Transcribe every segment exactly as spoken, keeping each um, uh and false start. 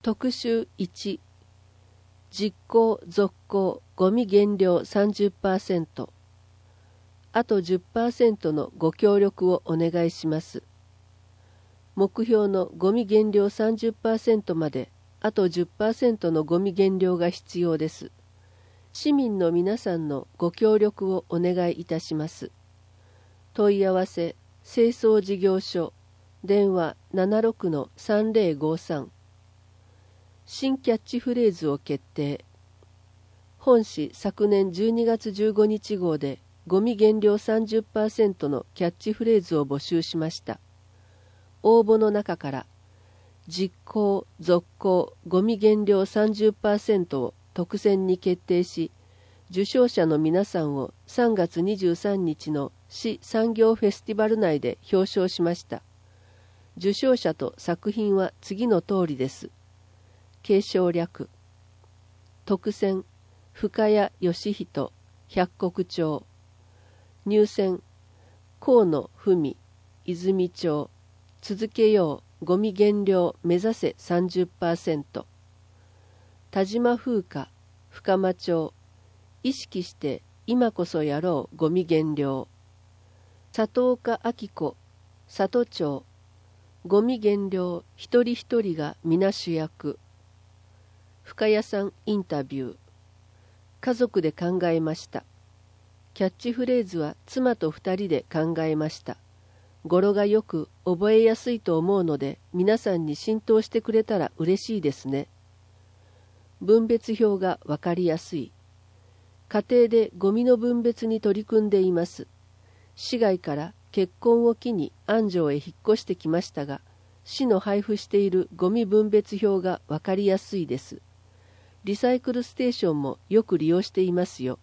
特集いち、実行続行ゴミ減量 さんじゅっパーセント、あと じゅっパーセント のご協力をお願いします。目標のゴミ減量 さんじゅっパーセント まであと じゅっパーセント のゴミ減量が必要です。市民の皆さんのご協力をお願いいたします。問い合わせ清掃事業所電話 ななろくのさんぜろごさん。新キャッチフレーズを決定。本誌昨年じゅうにがつじゅうごにち号でゴミ減量 さんじゅっパーセント のキャッチフレーズを募集しました。応募の中から実行続行ゴミ減量 さんじゅっパーセント を特選に決定し、受賞者の皆さんをさんがつにじゅうさんにちの市産業フェスティバル内で表彰しました。受賞者と作品は次の通りです。継承略。特選深谷義人百石町。入選河野文泉町。続けようゴミ減量目指せ さんじゅっパーセント。田島風花深間町。意識して今こそやろうゴミ減量。里岡明子里町。ゴミ減量一人一人が皆主役。深谷さんインタビュー。家族で考えました。キャッチフレーズは妻と二人で考えました。語呂がよく覚えやすいと思うので皆さんに浸透してくれたら嬉しいですね。分別表がわかりやすい。家庭でゴミの分別に取り組んでいます。市外から結婚を機に安城へ引っ越してきましたが、市の配布しているゴミ分別表がわかりやすいです。リサイクルステーションもよく利用していますよ。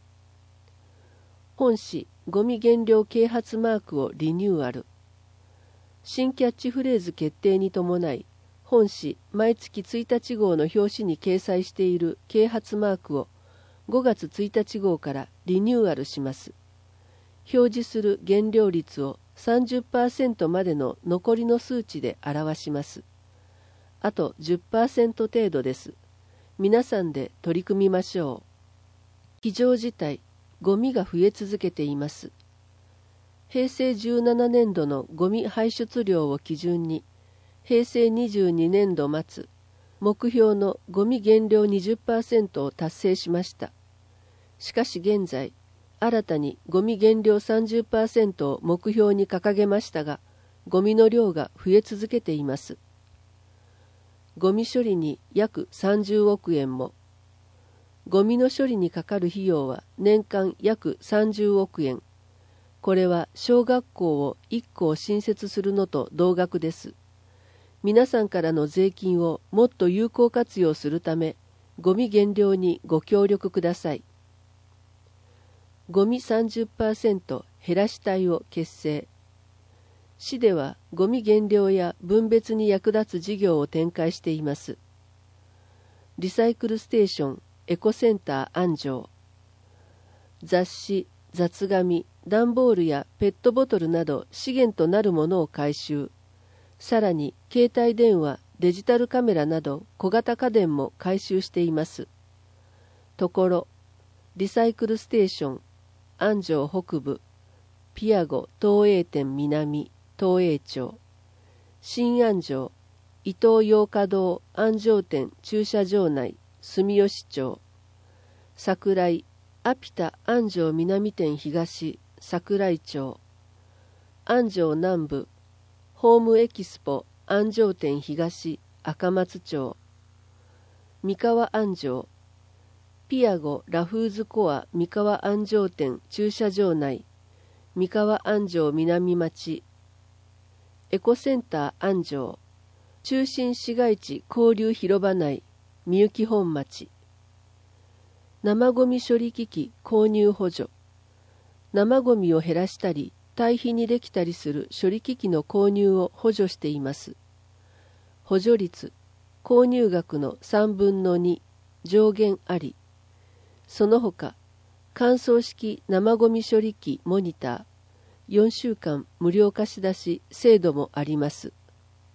本誌ゴミ減量啓発マークをリニューアル。新キャッチフレーズ決定に伴い、本誌毎月ついたち号の表紙に掲載している啓発マークをごがつついたち号からリニューアルします。表示する減量率を さんじゅっパーセント までの残りの数値で表します。あと じゅっパーセント 程度です。皆さんで取り組みましょう。非常事態、ゴミが増え続けています。へいせいじゅうななねんどのゴミ排出量を基準に、へいせいにじゅうにねんど末、目標のゴミ減量 にじゅっパーセント を達成しました。しかし現在、新たにゴミ減量 さんじゅっパーセント を目標に掲げましたが、ゴミの量が増え続けています。ゴミ処理に約さんじゅうおくえんも。ゴミの処理にかかる費用は年間約さんじゅうおくえん。これは小学校をいっこ新設するのと同額です。皆さんからの税金をもっと有効活用するため、ゴミ減量にご協力ください。ゴミ さんじゅっパーセント 減らし隊を結成。市ではゴミ減量や分別に役立つ事業を展開しています。リサイクルステーション、エコセンター安城。雑誌、雑紙、段ボールやペットボトルなど資源となるものを回収。さらに携帯電話、デジタルカメラなど小型家電も回収しています。ところ、リサイクルステーション、安城北部、ピアゴ東栄店南、東栄町。新安城、伊東洋華堂安城店駐車場内、住吉町。桜井、アピタ安城南店東、桜井町。安城南部、ホームエキスポ安城店東、赤松町。三河安城、ピアゴラフーズコア三河安城店駐車場内、三河安城南町。エコセンター安城、中心市街地交流広場内、みゆき本町。生ゴミ処理機器購入補助。生ゴミを減らしたり、堆肥にできたりする処理機器の購入を補助しています。補助率、購入額のさんぶんのに、上限あり。その他、乾燥式生ゴミ処理機モニター、よんしゅうかん無料貸し出し制度もあります。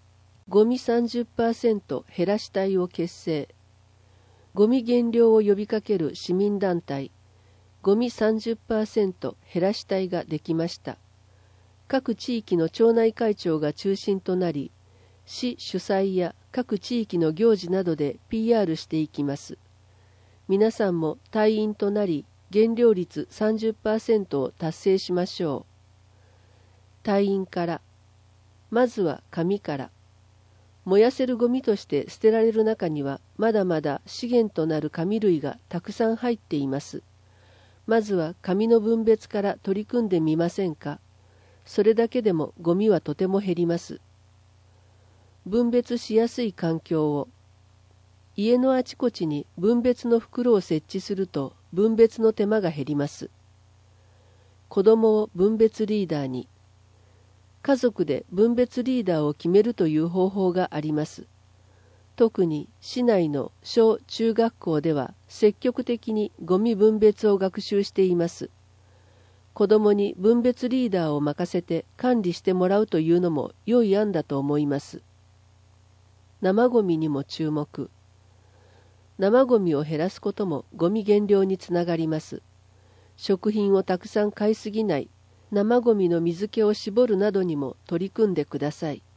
ゴミ さんじゅっパーセント 減らし隊を結成。ゴミ減量を呼びかける市民団体、ゴミ さんじゅっパーセント 減らし隊ができました。各地域の町内会長が中心となり、市主催や各地域の行事などで ピーアール していきます。皆さんも隊員となり、減量率 さんじゅっパーセント を達成しましょう。隊員から、まずは紙から。燃やせるゴミとして捨てられる中にはまだまだ資源となる紙類がたくさん入っています。まずは紙の分別から取り組んでみませんか。それだけでもゴミはとても減ります。分別しやすい環境を。家のあちこちに分別の袋を設置すると分別の手間が減ります。子供を分別リーダーに。家族で分別リーダーを決めるという方法があります。特に市内の小中学校では積極的にゴミ分別を学習しています。子供に分別リーダーを任せて管理してもらうというのも良い案だと思います。生ゴミにも注目。生ゴミを減らすこともゴミ減量につながります。食品をたくさん買いすぎない、生ゴミの水気を絞るなどにも取り組んでください。